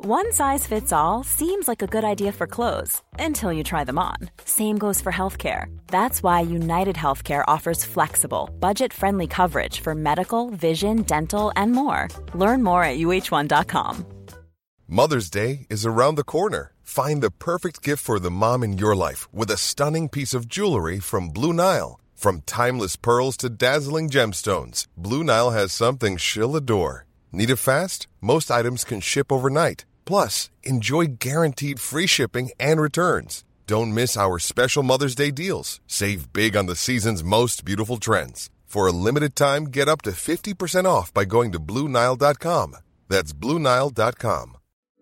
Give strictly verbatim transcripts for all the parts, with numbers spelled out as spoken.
One size fits all seems like a good idea for clothes until you try them on. Same goes for healthcare. That's why United Healthcare offers flexible, budget-friendly coverage for medical, vision, dental, and more. Learn more at U H one dot com. Mother's Day is around the corner. Find the perfect gift for the mom in your life with a stunning piece of jewelry from Blue Nile. From timeless pearls to dazzling gemstones, Blue Nile has something she'll adore. Need it fast? Most items can ship overnight. Plus, enjoy guaranteed free shipping and returns. Don't miss our special Mother's Day deals. Save big on the season's most beautiful trends. For a limited time, get up to fifty percent off by going to Blue Nile dot com. That's Blue Nile dot com.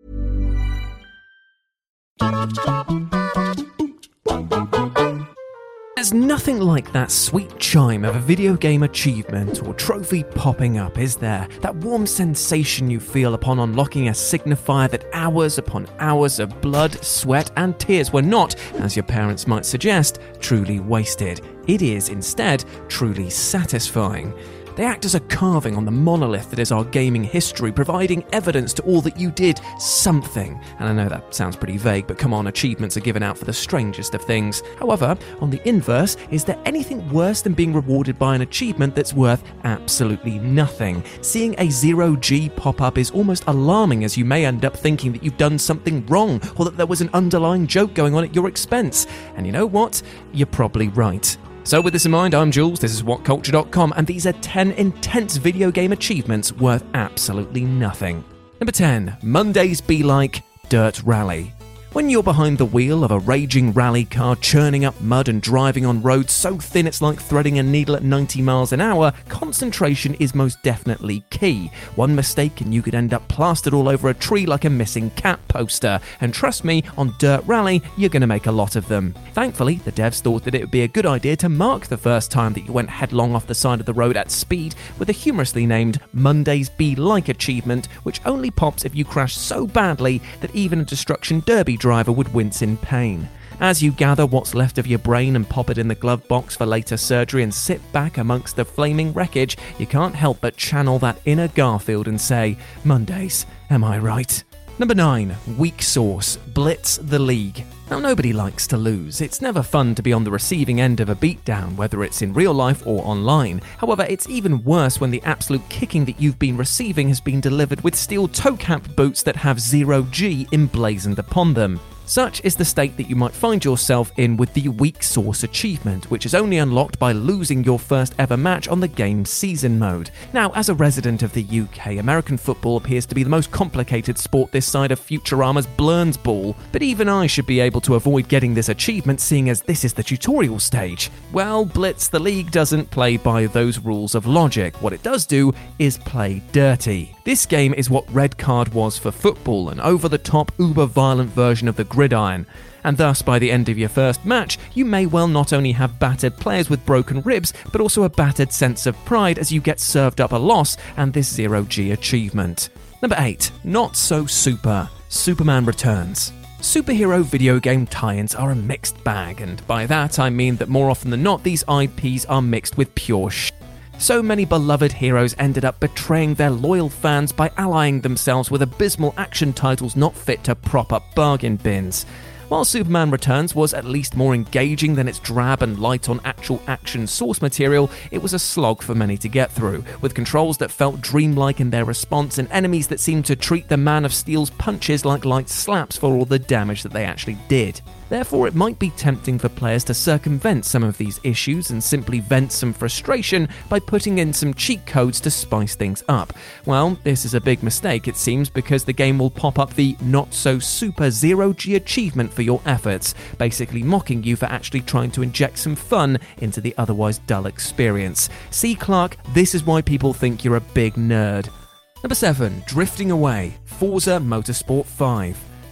There's nothing like that sweet chime of a video game achievement or trophy popping up, is there? That warm sensation you feel upon unlocking a signifier that hours upon hours of blood, sweat, and tears were not, as your parents might suggest, truly wasted. It is, instead, truly satisfying. They act as a carving on the monolith that is our gaming history, providing evidence to all that you did something. And I know that sounds pretty vague, but come on, achievements are given out for the strangest of things. However, on the inverse, is there anything worse than being rewarded by an achievement that's worth absolutely nothing? Seeing a zero G pop up is almost alarming, as you may end up thinking that you've done something wrong, or that there was an underlying joke going on at your expense. And you know what? You're probably right. So with this in mind, I'm Jules, this is what culture dot com, and these are ten intense video game achievements worth absolutely nothing. Number ten. Mondays be like Dirt Rally. When you're behind the wheel of a raging rally car churning up mud and driving on roads so thin it's like threading a needle at ninety miles an hour, concentration is most definitely key. One mistake and you could end up plastered all over a tree like a missing cat poster. And trust me, on Dirt Rally, you're going to make a lot of them. Thankfully, the devs thought that it would be a good idea to mark the first time that you went headlong off the side of the road at speed with a humorously named Mondays Be Like achievement, which only pops if you crash so badly that even a Destruction Derby driver would wince in pain. As you gather what's left of your brain and pop it in the glove box for later surgery and sit back amongst the flaming wreckage, you can't help but channel that inner Garfield and say, Mondays, am I right? Number nine. Weak Sauce. Blitz the League. Now, nobody likes to lose. It's never fun to be on the receiving end of a beatdown, whether it's in real life or online. However, it's even worse when the absolute kicking that you've been receiving has been delivered with steel toe-cap boots that have zero G emblazoned upon them. Such is the state that you might find yourself in with the Weak Sauce achievement, which is only unlocked by losing your first ever match on the game's season mode. Now, as a resident of the U K, American football appears to be the most complicated sport this side of Futurama's Blurns Ball, but even I should be able to avoid getting this achievement, seeing as this is the tutorial stage. Well, Blitz the League doesn't play by those rules of logic. What it does do is play dirty. This game is what Red Card was for football, an over-the-top, uber-violent version of the gridiron. And thus, by the end of your first match, you may well not only have battered players with broken ribs, but also a battered sense of pride as you get served up a loss and this zero G achievement. Number eight. Not So Super. Superman Returns. Superhero video game tie-ins are a mixed bag, and by that I mean that more often than not, these I Ps are mixed with pure sh**. So many beloved heroes ended up betraying their loyal fans by allying themselves with abysmal action titles not fit to prop up bargain bins. While Superman Returns was at least more engaging than its drab and light on actual action source material, it was a slog for many to get through, with controls that felt dreamlike in their response and enemies that seemed to treat the Man of Steel's punches like light slaps for all the damage that they actually did. Therefore, it might be tempting for players to circumvent some of these issues and simply vent some frustration by putting in some cheat codes to spice things up. Well, this is a big mistake, it seems, because the game will pop up the not-so-super zero-G achievement for your efforts, basically mocking you for actually trying to inject some fun into the otherwise dull experience. See, Clark, this is why people think you're a big nerd. Number seven. Drifting Away. Forza Motorsport five.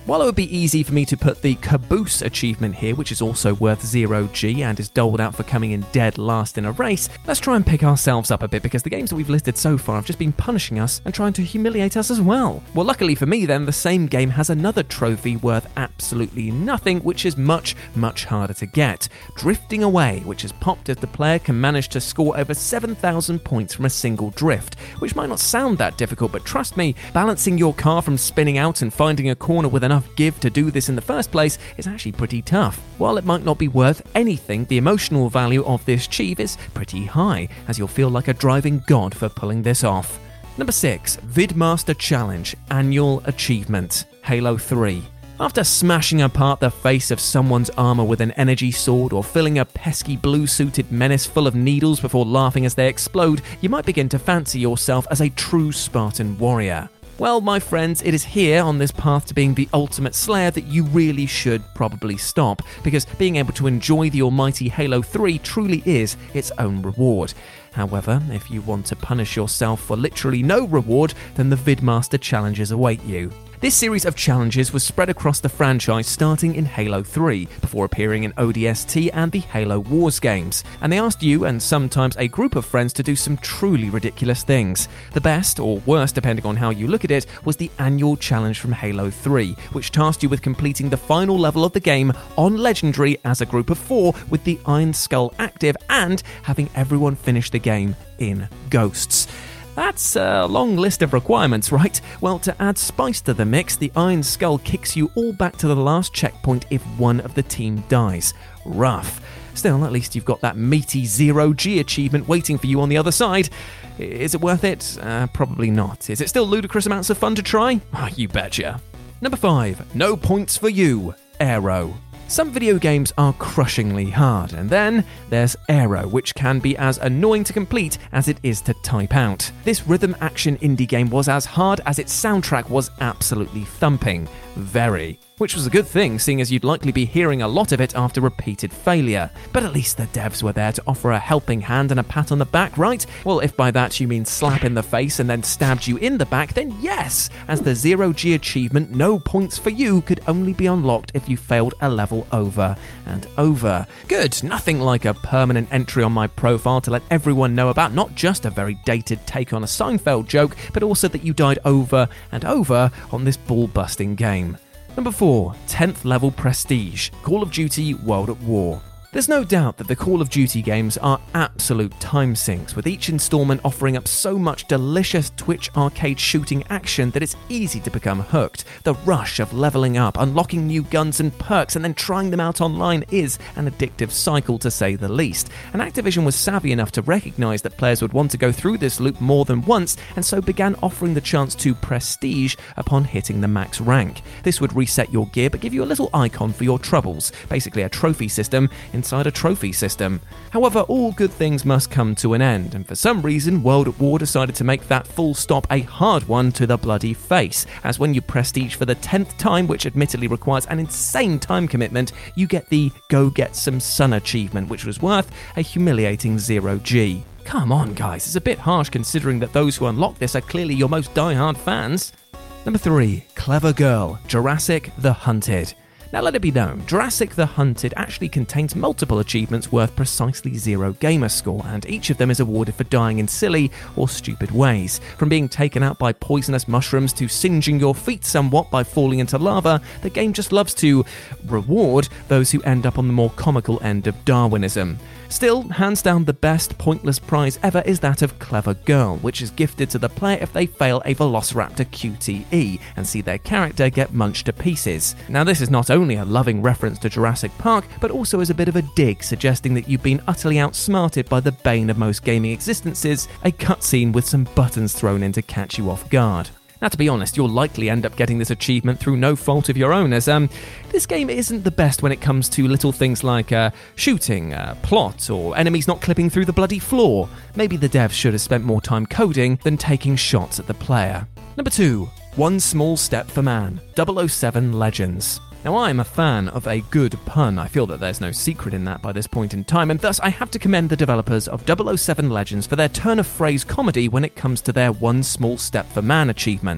While it would be easy for me to put the Caboose achievement here, which is also worth zero G and is doled out for coming in dead last in a race, let's try and pick ourselves up a bit, because the games that we've listed so far have just been punishing us and trying to humiliate us as well. Well, luckily for me then, the same game has another trophy worth absolutely nothing, which is much, much harder to get. Drifting Away, which has popped if the player can manage to score over seven thousand points from a single drift, which might not sound that difficult, but trust me, balancing your car from spinning out and finding a corner with enough give to do this in the first place is actually pretty tough. While it might not be worth anything, the emotional value of this achieve is pretty high, as you'll feel like a driving god for pulling this off. Number six, Vidmaster Challenge Annual Achievement, Halo three. After smashing apart the face of someone's armor with an energy sword or filling a pesky blue-suited menace full of needles before laughing as they explode, you might begin to fancy yourself as a true Spartan warrior. Well, my friends, it is here on this path to being the ultimate slayer that you really should probably stop, because being able to enjoy the almighty Halo three truly is its own reward. However, if you want to punish yourself for literally no reward, then the Vidmaster challenges await you. This series of challenges was spread across the franchise starting in Halo three, before appearing in O D S T and the Halo Wars games, and they asked you and sometimes a group of friends to do some truly ridiculous things. The best, or worst depending on how you look at it, was the annual challenge from Halo three, which tasked you with completing the final level of the game on Legendary as a group of four with the Iron Skull active and having everyone finish the game in Ghosts. That's a long list of requirements, right? Well, to add spice to the mix, the Iron Skull kicks you all back to the last checkpoint if one of the team dies. Rough. Still, at least you've got that meaty zero G achievement waiting for you on the other side. Is it worth it? Uh, probably not. Is it still ludicrous amounts of fun to try? Oh, you betcha. Number five, no points for you, Aero. Some video games are crushingly hard, and then there's Aero, which can be as annoying to complete as it is to type out. This rhythm action indie game was as hard as its soundtrack was absolutely thumping. Very. Which was a good thing, seeing as you'd likely be hearing a lot of it after repeated failure. But at least the devs were there to offer a helping hand and a pat on the back, right? Well, if by that you mean slap in the face and then stabbed you in the back, then yes, as the zero G achievement, no points for you, could only be unlocked if you failed a level over and over. Good, nothing like a permanent entry on my profile to let everyone know about not just a very dated take on a Seinfeld joke, but also that you died over and over on this ball-busting game. Number four, tenth level Prestige, Call of Duty World at War. There's no doubt that the Call of Duty games are absolute time sinks, with each installment offering up so much delicious Twitch arcade shooting action that it's easy to become hooked. The rush of leveling up, unlocking new guns and perks, and then trying them out online is an addictive cycle to say the least. And Activision was savvy enough to recognise that players would want to go through this loop more than once, and so began offering the chance to Prestige upon hitting the max rank. This would reset your gear but give you a little icon for your troubles, basically a trophy system inside a trophy system. However, all good things must come to an end, and for some reason World at War decided to make that full stop a hard one to the bloody face, as when you prestige for the tenth time, which admittedly requires an insane time commitment, you get the Go Get Some Sun achievement, which was worth a humiliating zero G. Come on guys, it's a bit harsh considering that those who unlock this are clearly your most die-hard fans. Number three, Clever Girl, Jurassic the Hunted. Now let it be known, Jurassic the Hunted actually contains multiple achievements worth precisely zero gamer score, and each of them is awarded for dying in silly or stupid ways. From being taken out by poisonous mushrooms to singeing your feet somewhat by falling into lava, the game just loves to reward those who end up on the more comical end of Darwinism. Still, hands down the best pointless prize ever is that of Clever Girl, which is gifted to the player if they fail a Velociraptor Q T E and see their character get munched to pieces. Now this is not only a loving reference to Jurassic Park, but also is a bit of a dig suggesting that you've been utterly outsmarted by the bane of most gaming existences, a cutscene with some buttons thrown in to catch you off guard. Now, to be honest, you'll likely end up getting this achievement through no fault of your own, as um, this game isn't the best when it comes to little things like uh, shooting, uh, plot, or enemies not clipping through the bloody floor. Maybe the devs should have spent more time coding than taking shots at the player. Number two, One Small Step for Man, double oh seven Legends. Now, I'm a fan of a good pun. I feel that there's no secret in that by this point in time, and thus I have to commend the developers of double oh seven Legends for their turn-of-phrase comedy when it comes to their One Small Step for Man achievement.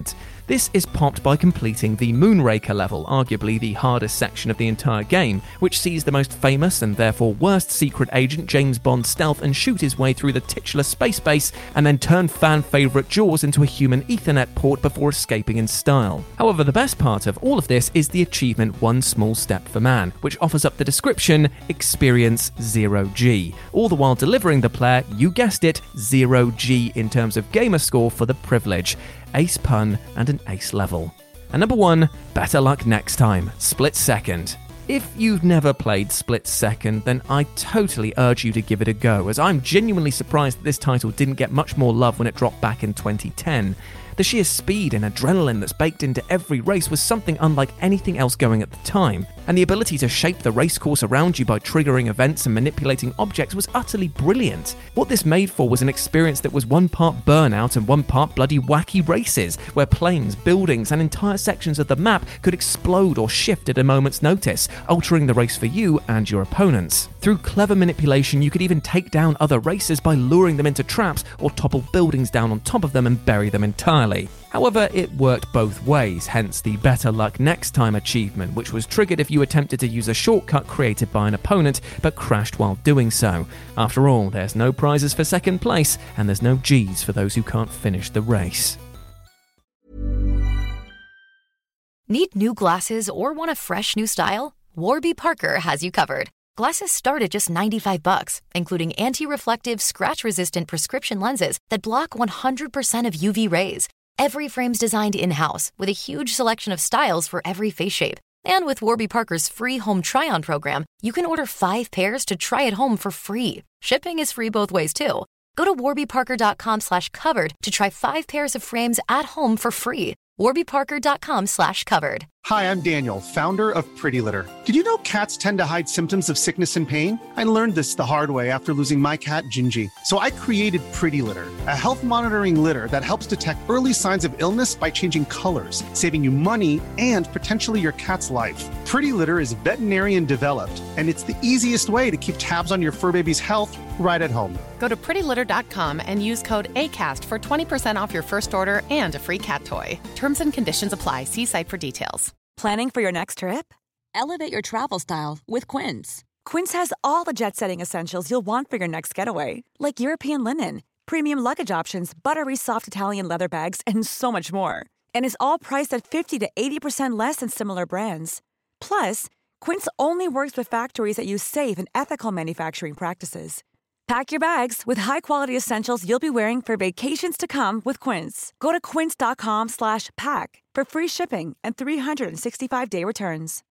This is popped by completing the Moonraker level, arguably the hardest section of the entire game, which sees the most famous and therefore worst secret agent James Bond stealth and shoot his way through the titular space base and then turn fan favourite Jaws into a human Ethernet port before escaping in style. However, the best part of all of this is the achievement One Small Step for Man, which offers up the description Experience Zero G, all the while delivering the player, you guessed it, Zero G in terms of gamer score for the privilege. Ace pun and an ace level. And number one, better luck next time, Split Second. If you've never played Split Second, then I totally urge you to give it a go, as I'm genuinely surprised that this title didn't get much more love when it dropped back in twenty ten. The sheer speed and adrenaline that's baked into every race was something unlike anything else going at the time, and the ability to shape the race course around you by triggering events and manipulating objects was utterly brilliant. What this made for was an experience that was one part Burnout and one part bloody wacky races, where planes, buildings, and entire sections of the map could explode or shift at a moment's notice, altering the race for you and your opponents. Through clever manipulation, you could even take down other racers by luring them into traps or topple buildings down on top of them and bury them entirely. However, it worked both ways, hence the better luck next time achievement, which was triggered if you attempted to use a shortcut created by an opponent but crashed while doing so. After all, there's no prizes for second place, and there's no G's for those who can't finish the race. Need new glasses or want a fresh new style? Warby Parker has you covered. Glasses start at just ninety-five bucks, including anti-reflective, scratch-resistant prescription lenses that block one hundred percent of U V rays. Every frame's designed in-house, with a huge selection of styles for every face shape. And with Warby Parker's free home try-on program, you can order five pairs to try at home for free. Shipping is free both ways, too. Go to warbyparker.com slash covered to try five pairs of frames at home for free. warbyparker.com slash covered. Hi, I'm Daniel, founder of Pretty Litter. Did you know cats tend to hide symptoms of sickness and pain? I learned this the hard way after losing my cat, Gingy. So I created Pretty Litter, a health monitoring litter that helps detect early signs of illness by changing colors, saving you money and potentially your cat's life. Pretty Litter is veterinarian developed, and it's the easiest way to keep tabs on your fur baby's health right at home. Go to pretty litter dot com and use code ACAST for twenty percent off your first order and a free cat toy. Terms and conditions apply. See site for details. Planning for your next trip? Elevate your travel style with Quince. Quince has all the jet-setting essentials you'll want for your next getaway, like European linen, premium luggage options, buttery soft Italian leather bags, and so much more. And is all priced at fifty to eighty percent less than similar brands. Plus, Quince only works with factories that use safe and ethical manufacturing practices. Pack your bags with high-quality essentials you'll be wearing for vacations to come with Quince. Go to quince.com slash pack for free shipping and three sixty-five day returns.